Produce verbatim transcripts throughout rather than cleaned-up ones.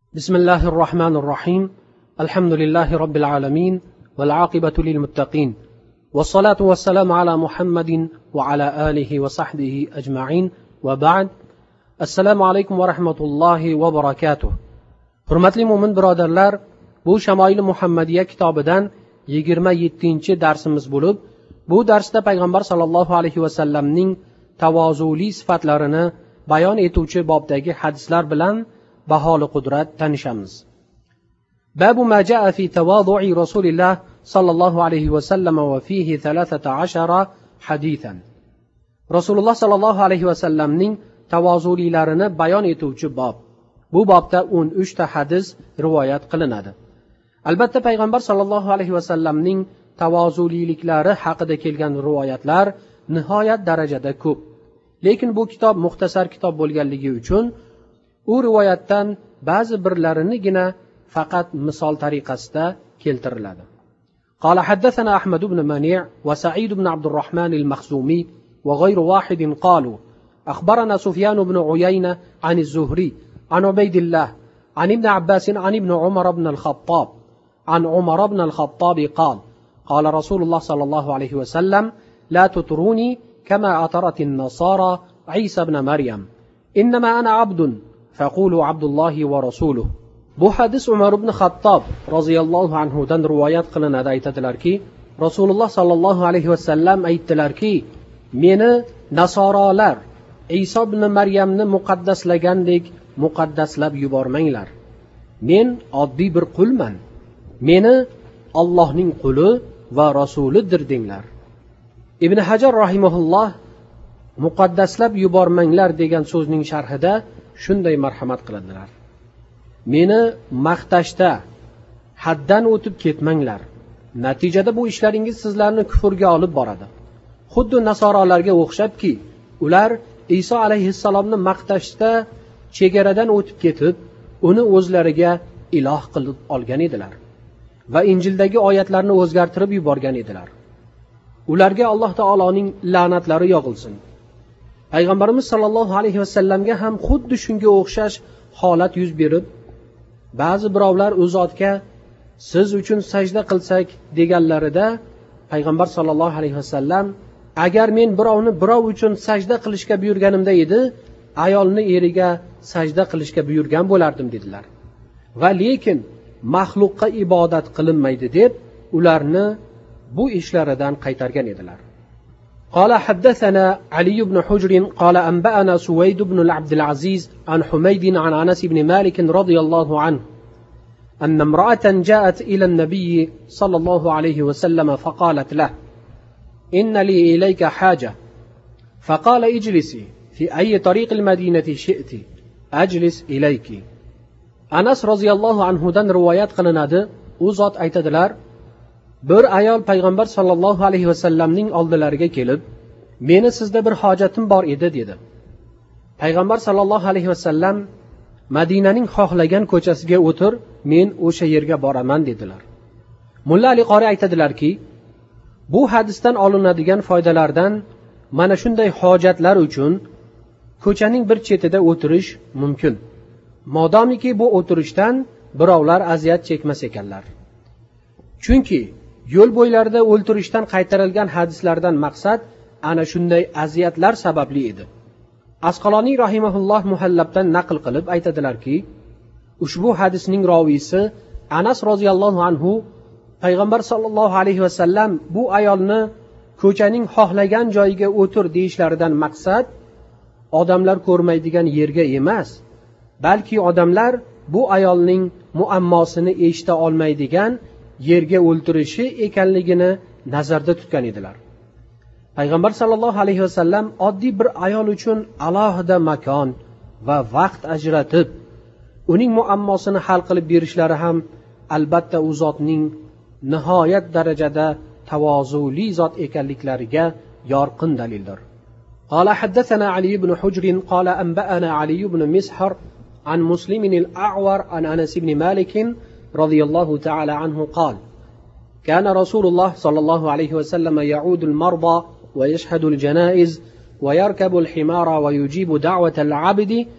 بسم الله الرحمن الرحيم الحمد لله رب العالمين والعاقبة للمتقين والصلاة والسلام على محمد وعلى آله وصحبه أجمعين وبعد السلام عليكم ورحمة الله وبركاته. Hurmatli mo'min birodarlar, bu Shamoil Muhammadiya kitobidan yigirma yettinchi darsimiz bo'lib, bu darsda payg'ambar sollallohu alayhi vasallamning tavozuli sifatlarini bayon etuvchi bobdagi hadislar bilan baholi qudrat tanishamiz. Babu ma jaa fi tawadu'i Rasulillah sallallohu alayhi vasallam va fihi thalathata ashara hadithan. Rasululloh sallallohu alayhi vasallamning tavozulilarini bayon etuvchi bob. Bu bobda o'n uch ta hadis rivoyat qilinadi. Albatta payg'ambar sollallohu alayhi vasallamning tavozuliliklari haqida kelgan rivoyatlar nihoyat darajada ko'p. Lekin bu kitob muxtasar kitob bo'lganligi uchun u rivoyatdan ba'zi birlarinigina faqat misol tariqasida keltiriladi. قال حدثنا أحمد بن منيع وسعيد بن عبد الرحمن المخزومي وغير واحد قالوا أخبرنا سفيان بن عيينة عن الزهري عن عبيد الله عن ابن عباس عن ابن عمر بن الخطاب عن عمر بن الخطاب قال قال رسول الله صلى الله عليه وسلم لا تطروني كما أطرت النصارى عيسى بن مريم إنما أنا عبد فقولوا عبد الله ورسوله. Bu hadis Umar ibn Xattob roziyallohu anhu dan rivoyat qilinadi. Aytadilarki, Rasululloh sallallohu alayhi vasallam aytdilarki, meni nasorolar Iso ibn Maryamni muqaddaslagandek muqaddaslab yubormanglar. Men oddiy bir qulman. Meni Allohning quli va rasulidir denglar. Ibn Hajar rahimahulloh muqaddaslab yubormanglar degan so'zning sharhida shunday marhamat qiladilar. Meni maqtashda haddan o'tib ketmanglar. Natijada bu ishlaringiz sizlarni kufrga olib boradi. Xuddi nasorolarga o'xshabki, ular Iso alayhissalomni maqtashda chegaradan o'tib ketib, uni o'zlariga iloh qilib olgan edilar va Injildagi oyatlarni o'zgartirib yuborgan edilar. Ularga Alloh taoloning la'natlari yog'ilsin. Payg'ambarimiz sollallohu alayhi vasallamga ham xuddi shunga o'xshash holat yuz berib, ba'zi birovlar u zotga siz uchun sajda qilsak deganlarida payg'ambar sollallohu alayhi vasallam agar men birovni birov uchun sajda qilishga buyurganimda edi, ayolni eriga sajda qilishga buyurgan bo'lardim dedilar. Va lekin maxluqqa ibodat qilinmaydi deb ularni bu ishlaridan qaytargan edilar. قال حدثنا علي بن حجر قال أنبأنا سويد بن عبد العزيز عن حميد عن أنس بن مالك رضي الله عنه أن امرأة جاءت إلى النبي صلى الله عليه وسلم فقالت له إن لي إليك حاجة فقال اجلسي في أي طريق المدينة شئت أجلس إليك. Anas roziyallohu anhudan rivoyat qilinadi. U zot aytadilar, bir ayol payg'ambar sollallohu alayhi vasallamning oldilariga kelib, meni sizda bir hojatim bor edi dedi. Payg'ambar sollallohu alayhi vasallam Madinaning xohlagan ko'chasiga o'tir, men o'sha yerga boraman dedilar. Mulla Ali qori aytadilarki, bu hadisdan olinadigan foydalardan mana shunday hojatlar uchun ko'chaning bir chetida o'tirish mumkin. Modomiki bu o'tirishdan birovlar aziyat chekmas ekanlar. Chunki yo'l bo'ylarida o'ltirishdan qaytarilgan hadislardan maqsad ana shunday aziyatlar sababli edi. Asqaloniy rahimahulloh Muhallabdan naql qilib aytadilarki, ushbu hadisning roviysi Anas roziyallohu anhu payg'ambar sollallohu alayhi vasallam bu ayolni ko'chaning xohlagan joyiga o'tir deyishlaridan maqsad odamlar ko'rmaydigan yerga emas, balki odamlar bu ayolning muammosini eshita olmaydigan yerga o'ltirishi ekanligini nazarda tutgan edilar. Payg'ambar sollallohu alayhi vasallam oddiy bir ayol uchun alohida makon va vaqt ajratib, uning muammosini hal qilib berishlari ham albatta u zotning nihoyat darajada tavozuli zot ekanliklariga yorqin dalildir. قال حدثنا علي بن حجر قال أنبأنا علي بن مسحر عن مسلم الأعور عن أنس بن مالك رضي الله تعالى عنه قال كان رسول الله صلى الله عليه وسلم يعود المرضى ويشهد الجنائز ويركب الحمار ويجيب دعوة العبد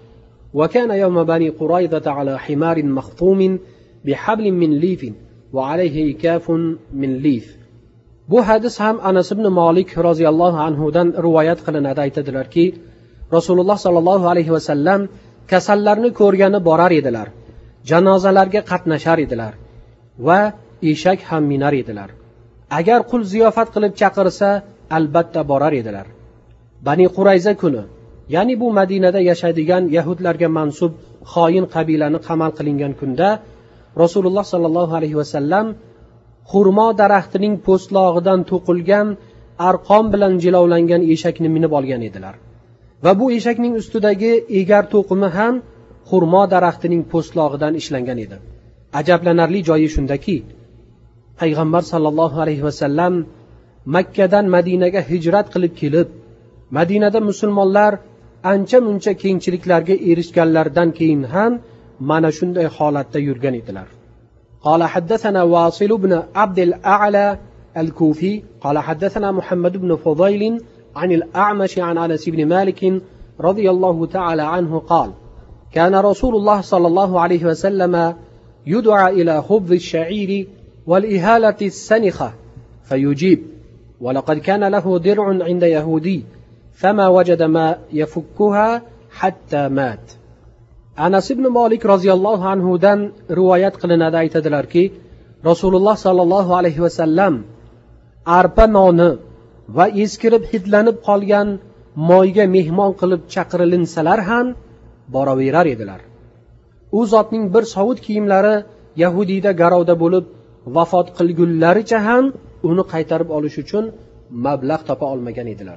وكان يوم بني قريظة على حمار مخطوم بحبل من ليف وعليه كاف من ليف. Bu hadis ham Anas ibn Malik roziyallohu anhudan rivoyat qilinadi. Aytadilarki, Rasululloh sollallohu alayhi vasallam kasallarni ko'rgani borar edilar, janozalarga qatnashar edilar va eshak ham minar edilar. Agar qul ziyofat qilib chaqirsa, albatta borar edilar. Bani Qurayza kuni, ya'ni bu Madinada yashaydigan yahudlarga mansub xoin qabilani qamal qilingan kunda Rasululloh sollallohu alayhi vasallam xurmo daraxtining po'stlog'idan to'qilgan arqon bilan jilovlangan eshakni minib olgan edilar. Va bu eshakning ustidagi egar to'qimi ham xurmo daraxtining po'stlog'idan ishlangan edi. Ajablanarli joyi shundaki, payg'ambar sollallohu alayhi vasallam Makkadan Madinaga hijrat qilib kelib, Madinada musulmonlar ancha-muncha kengchiliklarga erishganlardan keyin ham mana shunday holatda yurgan edilar. قال حدثنا واصل بن عبد الأعلى الكوفي قال حدثنا محمد بن فضيل عن الأعمش عن أنس بن مالك رضي الله تعالى عنه قال كان رسول الله صلى الله عليه وسلم يدعى إلى خبز الشعير والإهالة السنخة فيجيب ولقد كان له درع عند يهودي فما وجد ما يفكها حتى مات. Anas ibn Malik roziyallohu anhudan rivoyat qilinadi. Aytadilarki, Rasululloh sollallohu alayhi vasallam arpa noni va eskirib hidlanib qolgan moyga mehmon qilib chaqirilinsalar ham boraverar edilar. U zotning bir sovut kiyimlari Yahudiyda garovda bo'lib vafot qilgunlaricha ham uni qaytarib olish uchun mablag' topa olmagan edilar.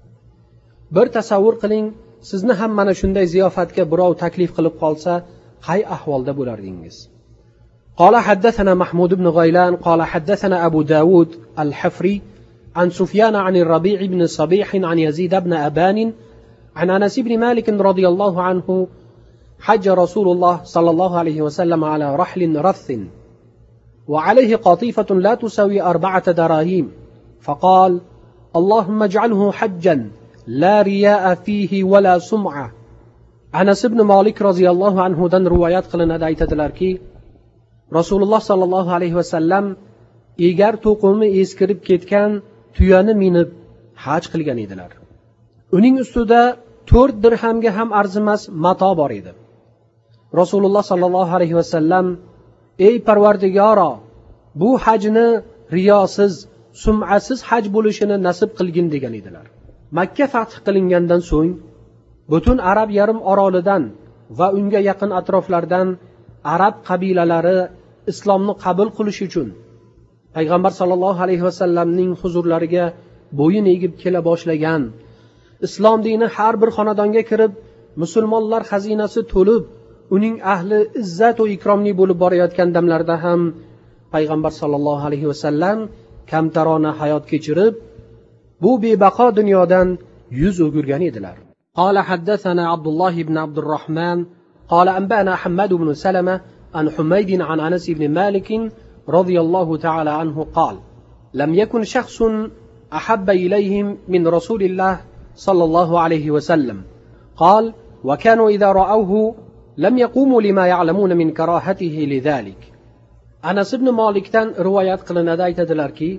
Bir tasavvur qiling, sizni ham mana shunday ziyofatga birov taklif qilib qolsa, qay ahvolda bo'lardingiz? قال حدثنا محمود بن غيلان قال حدثنا أبو داود الحفري عن سفيان عن الربيع بن صبيح عن يزيد بن أبان عن أنس بن مالك رضي الله عنه حج رسول الله صلى الله عليه وسلم على رحل رث وعليه قطيفة لا تساوي أربعة دراهم فقال اللهم اجعله حجا لا رياء فيه ولا سمعة. Anas ibn Malik roziyallohu anhudan rivoyat qilinadi. Aytadilarki, Rasululloh sollallohu alayhi vasallam egar to'qimi eskirib ketgan tuyani minib haj qilgan edilar. Uning ustida to'rt dirhamga ham arzimas mato bor edi. Rasululloh sollallohu alayhi vasallam, ey Parvardigoro, bu hajni riyosiz, sum'asiz haj bo'lishini nasib qilgin degan edilar. Makka fath qilingandan so'ng butun Arab yarim orolidan va unga yaqin atroflardan arab qabilalari islomni qabul qilish uchun payg'ambar sollallohu alayhi vasallamning huzurlariga bo'yin egib kela boshlagan. Islom dini har bir xonadonga kirib, musulmonlar xazinasi to'lib, uning ahli izzat va ikromli bo'lib borayotgan damlarda ham payg'ambar sollallohu alayhi vasallam kamtarona hayot kechirib, bu bebaqo dunyodan yuz o'girgan edilar. قال حدثنا عبد الله بن عبد الرحمن قال أنبأنا حماد بن سلمة عن حميد عن أنس بن مالك رضي الله تعالى عنه قال لم يكن شخص أحب إليهم من رسول الله صلى الله عليه وسلم قال وكانوا إذا رأوه لم يقوموا لما يعلمون من كراهته لذلك. Anas ibn Malikdan rivoyat qilinadi. Aytadilarki,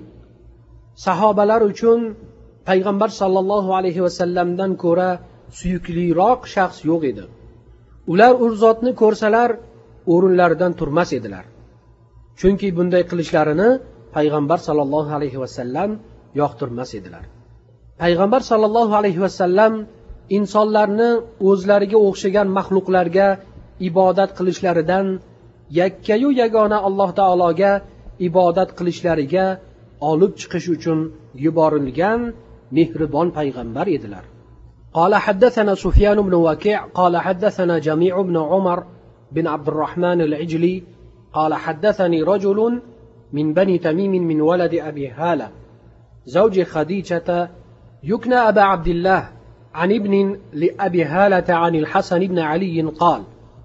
sahobalar uchun payg'ambar sollallohu alayhi vasallamdan ko'ra suyukliroq shaxs yo'q edi. Ular u zotni ko'rsalar o'rinlaridan turmas edilar. Chunki bunday qilishlarini payg'ambar sollallohu alayhi vasallam yoqtirmas edilar. Payg'ambar sollallohu alayhi vasallam insonlarni o'zlariga o'xshagan maxluqlarga ibodat qilishlaridan yakkayu yagona Alloh taologa ibodat qilishlariga olib chiqish uchun yuborilgan mehribon payg'ambar edilar. قال حدثنا سفيان بن وكيع قال حدثنا جميع بن عمر بن عبد الرحمن العجلي قال حدثني رجل من بني تميم من ولد أبي هالة زوج خديجة يكنى أبا عبد الله عن ابن لأبي هالة عن الحسن بن علي قال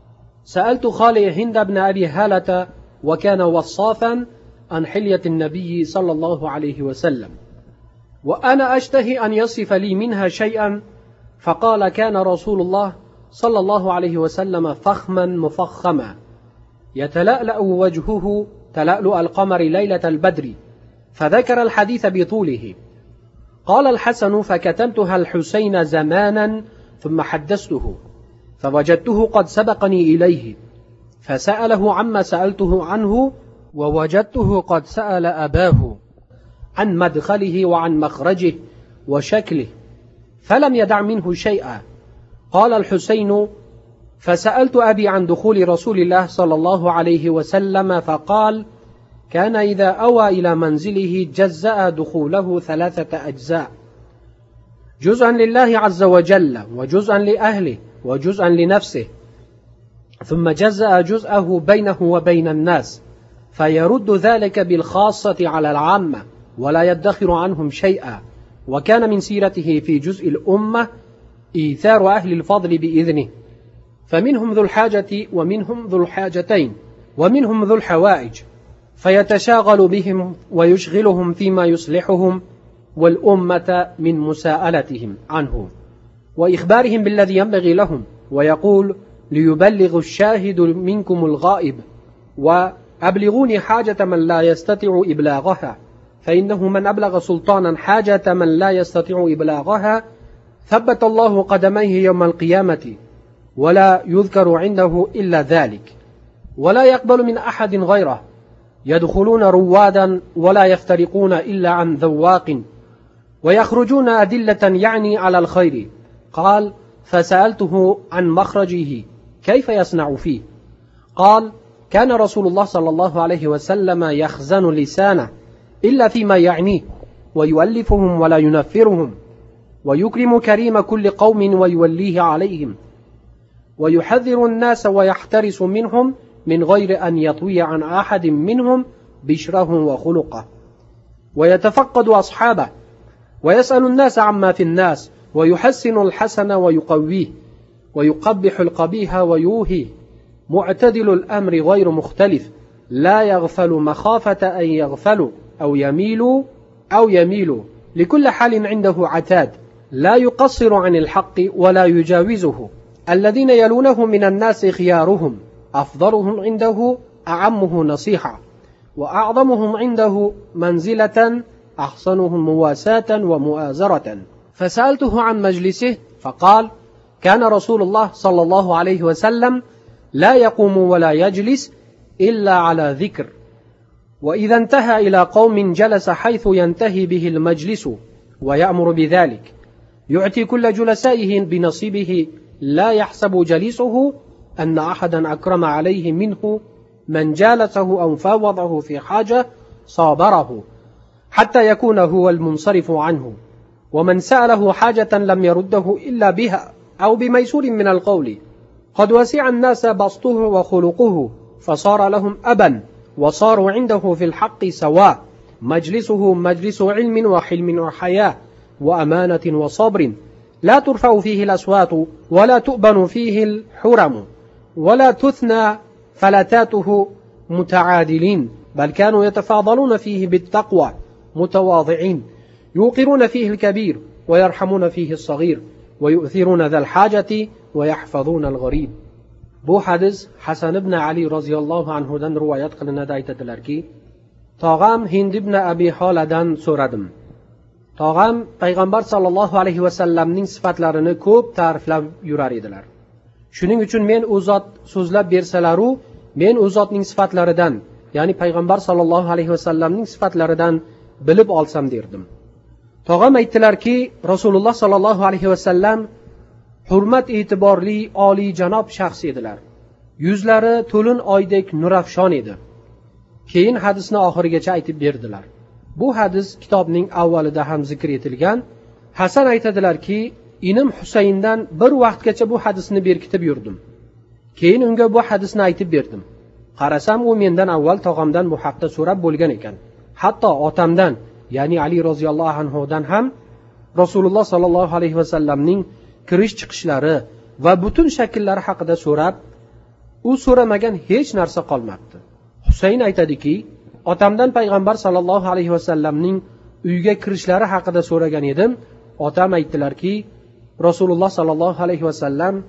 سألت خالي هند بن أبي هالة وكان وصافا عن حلية النبي صلى الله عليه وسلم وأنا أشتهي أن يصف لي منها شيئا فقال كان رسول الله صلى الله عليه وسلم فخما مفخما يتلألأ وجهه تلألؤ القمر ليلة البدر، فذكر الحديث بطوله. قال الحسن: فكتمتها الحسين زمانا ثم حدثته، فوجدته قد سبقني إليه، فسأله عما سألته عنه، ووجدته قد سأل أباه عن مدخله وعن مخرجه وشكله، فلم يدع منه شيئا. قال الحسين: فسألت أبي عن دخول رسول الله صلى الله عليه وسلم، فقال: كان إذا أوى إلى منزله جزأ دخوله ثلاثة أجزاء، جزءا لله عز وجل، وجزءا لأهله، وجزءا لنفسه، ثم جزأ جزءه بينه وبين الناس، فيرد ذلك بالخاصة على العامة ولا يدخر عنهم شيئا. وكان من سيرته في جزء الأمة إيثار أهل الفضل بإذنه، فمنهم ذو الحاجة ومنهم ذو الحاجتين ومنهم ذو الحوائج، فيتشاغل بهم ويشغلهم فيما يصلحهم والأمة من مساءلتهم عنه وإخبارهم بالذي ينبغي لهم، ويقول: ليبلغ الشاهد منكم الغائب، وأبلغوني حاجة من لا يستطيع إبلاغها، فإنه من أبلغ سلطانا حاجة من لا يستطيع إبلاغها ثبت الله قدميه يوم القيامة، ولا يذكر عنده إلا ذلك، ولا يقبل من أحد غيره، يدخلون روادا ولا يفترقون إلا عن ذواق، ويخرجون أدلة يعني على الخير. قال: فسألته عن مخرجه كيف يصنع فيه؟ قال: كان رسول الله صلى الله عليه وسلم يخزن لسانه إلا فيما يعنيه، ويؤلفهم ولا ينفرهم، ويكرم كريم كل قوم ويوليه عليهم، ويحذر الناس ويحترس منهم من غير أن يطوي عن أحد منهم بشره وخلقه، ويتفقد أصحابه، ويسأل الناس عما في الناس، ويحسن الحسن ويقويه، ويقبح القبيح ويوهيه، معتدل الأمر غير مختلف، لا يغفل مخافة أن يغفلوا أو يميلوا أو يميلوا، لكل حال عنده عتاد، لا يقصر عن الحق ولا يجاوزه. الذين يلونه من الناس خيارهم، أفضلهم عنده أعمه نصيحة، وأعظمهم عنده منزلة أحسنهم مواساة ومؤازرة. فسألته عن مجلسه، فقال: كان رسول الله صلى الله عليه وسلم لا يقوم ولا يجلس إلا على ذكر، وإذا انتهى إلى قوم جلس حيث ينتهي به المجلس ويأمر بذلك، يعطي كل جلسائه بنصيبه، لا يحسب جليسه أن أحدا أكرم عليه منه من جالسه أو فاوضه في حاجة صابره حتى يكون هو المنصرف عنه، ومن سأله حاجة لم يرده إلا بها أو بميسور من القول. قد وسع الناس بسطه وخلقه، فصار لهم أبا، وصاروا عنده في الحق سواء، مجلسه مجلس علم وحلم وحياة وأمانة وصبر، لا ترفع فيه الأصوات ولا تؤبن فيه الحرم ولا تثنى فلتاته متعادلين، بل كانوا يتفاضلون فيه بالتقوى متواضعين، يوقرون فيه الكبير ويرحمون فيه الصغير، ويؤثرون ذا الحاجة ويحفظون الغريب. Bu hadis Hasan ibn Ali roziyallohu anhudan rivoyat qilinadi. Aytadilarki, tog'am Hind ibn Abi Holadan so'radim. Tog'am payg'ambar sollallohu alayhi vasallamning sifatlarini ko'p ta'riflab yurar edilar. Shuning uchun men u zot so'zlab bersalaru, men u zotning sifatlaridan, ya'ni payg'ambar sollallohu alayhi vasallamning sifatlaridan bilib olsam derdim. Tog'am aytdilarki, Rasululloh sollallohu alayhi vasallam hurmat e'tiborli oliy janob shaxs edilar. Yuzlari to'lin oydek nurafshon edi. Keyin hadisni oxirigacha aytib berdilar. Bu hadis kitobning avvalida ham zikr etilgan. Hasan aytadilarki, inim Husayndan bir vaqtgacha bu hadisni berkitib yurdim. Keyin unga bu hadisni aytib berdim. Qarasam, u mendan avval tog'amdan bu haqda so'rab bo'lgan ekan. Hatto otamdan, ya'ni Ali roziyallohu anhu dan ham Rasululloh sollallohu alayhi vasallamning kirish chiqishlari va butun shakllari haqida so'rab, u so'ramagan hech narsa qolmabdi. Husayn aytadiki, otamdan payg'ambar sollallohu alayhi vasallamning uyga kirishlari haqida so'ragan edim. Otam aytdilarki, Rasululloh sollallohu alayhi vasallam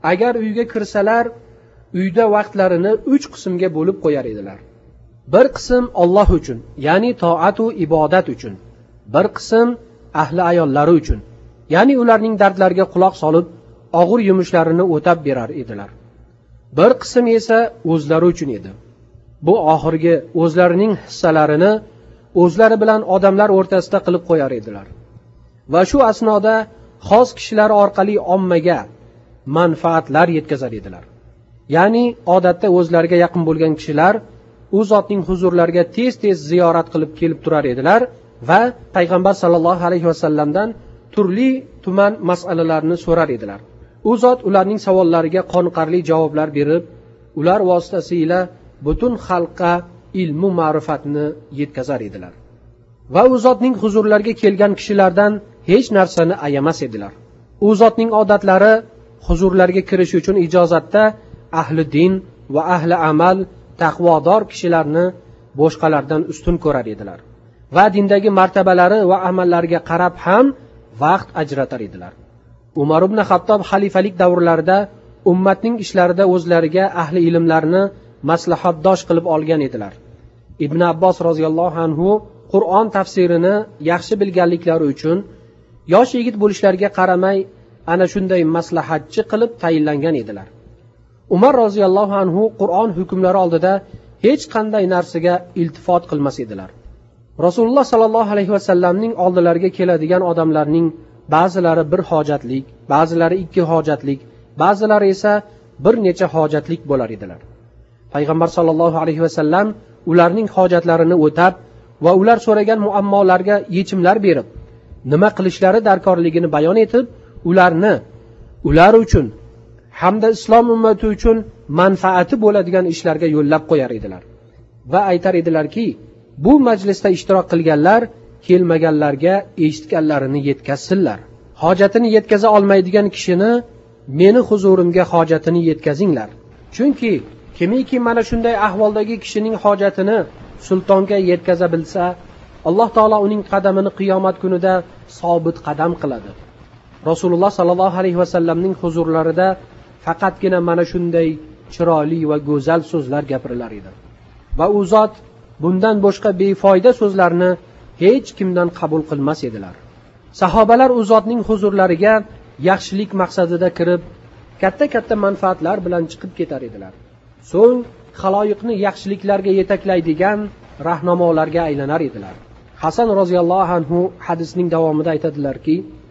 agar uyga kirsalar uyda vaqtlarini uch qismga bo'lib qo'yar edilar. Bir qism Alloh uchun, ya'ni toat va ibodat uchun. Bir qism ahli ayollari uchun, ya'ni ularning dardlariga quloq solib, og'ir yumushlarini o'tab berar edilar. Bir qism esa o'zlari uchun edi. Bu oxirgi o'zlarining hissalarini o'zlari bilan odamlar o'rtasida qilib qo'yar edilar. Va shu asnoda xos kishilar orqali ommaga manfaatlar yetkazar edilar. Ya'ni odatda o'zlariga yaqin bo'lgan kishilar u zotning huzurlariga tez-tez ziyorat qilib kelib turar edilar va payg'ambar sallallohu alayhi vasallamdan turli tuman masalalarni so'rar edilar. U zot ularning savollariga qoniqarli javoblar berib, ular vositasida butun xalqqa ilmu ma'rifatni yetkazar edilar. Va u zotning huzurlariga kelgan kishilardan hech narsani ayamas edilar. U zotning odatlari huzurlarga kirish uchun ijozatda ahli din va ahli amal, taqvodor kishilarni boshqalardan ustun ko'rar edilar va dindagi martabalari va amallariga qarab ham vaqt ajratar edilar. Umar ibn Xattob xalifalik davrlarida ummatning ishlarida o'zlariga ahli ilmlarni maslahatdosh qilib olgan edilar. Ibn Abbos roziyallohu anhu Qur'on tafsirini yaxshi bilganliklari uchun yosh yigit bo'lishlariga qaramay ana shunday maslahatchi qilib tayinlangan edilar. Umar roziyallohu anhu Qur'on hukmlari oldida hech qanday narsaga iltifot qilmas edilar. Rasululloh sallallohu alayhi vasallamning oldilariga keladigan odamlarning ba'zilari bir hojatlik, ba'zilari ikki hojatlik, ba'zilari esa bir necha hojatlik bo'lar edilar. Payg'ambar sallallohu alayhi vasallam ularning hojatlarini o'tab va ular so'ragan muammolarga yechimlar berib, nima qilishlari darkorligini bayon etib, ularni ular uchun hamda islom ummati uchun manfaati bo'ladigan ishlarga yo'llab qo'yar edilar. Va aytar edilarki, bu majlisda ishtirok qilganlar kelmaganlarga eshitganlarini yetkazsinlar. Hojatini yetkaza olmaydigan kishini meni huzurimga hojatini yetkazinglar. Chunki kimiki mana shunday ahvoldagi kishining hojatini sultonga yetkaza bilsa, Alloh taolo uning qadamini qiyomat kunida sobit qadam qiladi. Rasululloh sallallohu alayhi vasallamning huzurlarida faqatgina mana shunday chiroyli va go'zal so'zlar gapirilar edi. Va u zot bundan boshqa befoyda so'zlarni hech kimdan qabul qilmas edilar. Sahobalar u zotning huzurlariga yaxshilik maqsadida kirib, katta-katta manfaatlar bilan chiqib ketar edilar. So'ng xaloyiqni yaxshiliklarga yetaklaydigan rahnamolarga aylanar edilar. Hasan roziyallohu anhu hadisning davomida aytadilarki,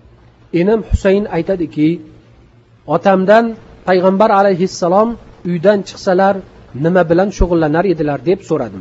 enim Husayn aytadiki, otamdan payg'ambar alayhissalom uydan chiqsalar nima bilan shug'ullanar edilar deb so'radim.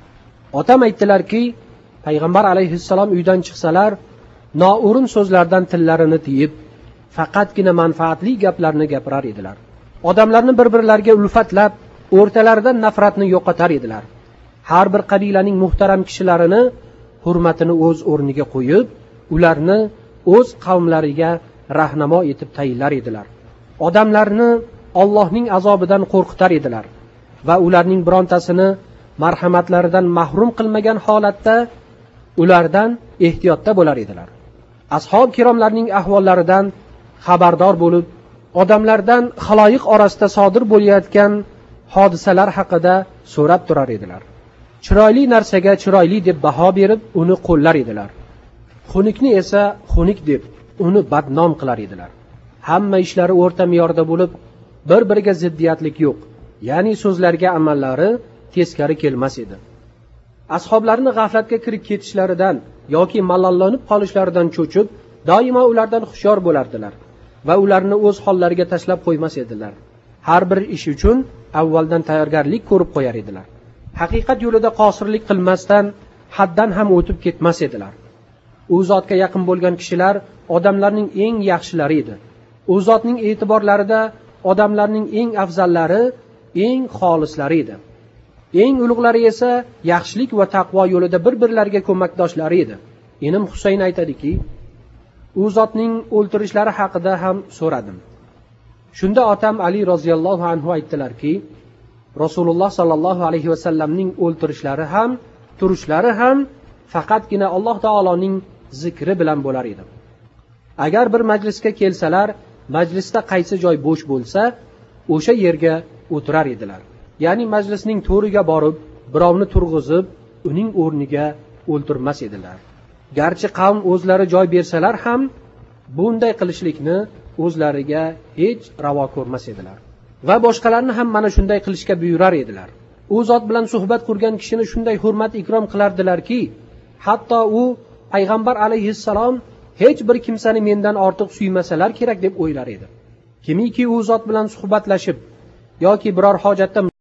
Otam aytdilarki, payg'ambar alayhissalom uydan chiqsalar noo'rin so'zlardan tillarini tiyib, faqatgina manfaatli gaplarni gapirar edilar. Odamlarni bir-birlariga ulfatlab, o'rtalaridan nafratni yo'qotar edilar. Har bir qabilaning muhtaram kishilarini hurmatini o'z o'rniga qo'yib, ularni o'z qavmlariga rahnamo etib tayinlar edilar. Odamlarni Allohning azobidan qo'rqitar edilar va ularning birontasini marhamatlaridan mahrum qilmagan holatda ulardan ehtiyotda bo'lar edilar. Ashob kiromlarning ahvollaridan xabardor bo'lib, odamlardan xaloyiq orasida sodir bo'layotgan hodisalar haqida so'rab turar edilar. Chiroyli narsaga chiroyli deb baho berib, uni qo'llar edilar. Xunukni esa xunuk deb uni badnom qilar edilar. Hamma ishlari o'rta me'yorda bo'lib, bir-biriga ziddiyatlik yo'q, ya'ni so'zlarga amallari teskari kelmas edi. Ashoblarni g'aflatga kirib ketishlaridan yoki malollanib qolishlaridan cho'chib, doimo ulardan hushyor bo'lardilar va ularni o'z hollariga tashlab qo'ymas edilar. Har bir ish uchun avvaldan tayyorgarlik ko'rib qo'yar edilar. Haqiqat yo'lida qosirlik qilmasdan haddan ham o'tib ketmas edilar. U zotga yaqin bo'lgan kishilar odamlarning eng yaxshilari edi. U zotning e'tiborlarida odamlarning eng afzallari, eng xolislari edi. Eng ulug'lari esa yaxshilik va taqvo yo'lida bir-birlariga ko'makdoshlari edi. Enim Husayn aytadiki, u zotning o'ltirishlari haqida ham so'radim. Shunda otam Ali roziyallohu anhu aytdilarki, Rasululloh sallallohu alayhi vasallamning o'ltirishlari ham, turishlari ham faqatgina Alloh taoloning zikri bilan bo'lar edi. Agar bir majlisga kelsalar, majlisda qaysi joy bo'sh bo'lsa, o'sha yerga o'tirar edilar. Ya'ni majlisning to'riga borib, birovni turg'izib, uning o'rniga o'ltirmas edilar. Garchi qavm o'zlari joy bersalar ham, bunday qilishlikni o'zlariga hech ravo ko'rmas edilar. Va boshqalarni ham mana shunday qilishga buyurar edilar. U zot bilan suhbat qurgan kishini shunday hurmat ikrom qilardilarki, hatto u payg'ambar alayhissalom hech bir kimsani mendan ortiq suymasalar kerak deb o'ylar edi. Kimiki u zot bilan suhbatlashib yoki biror hojatda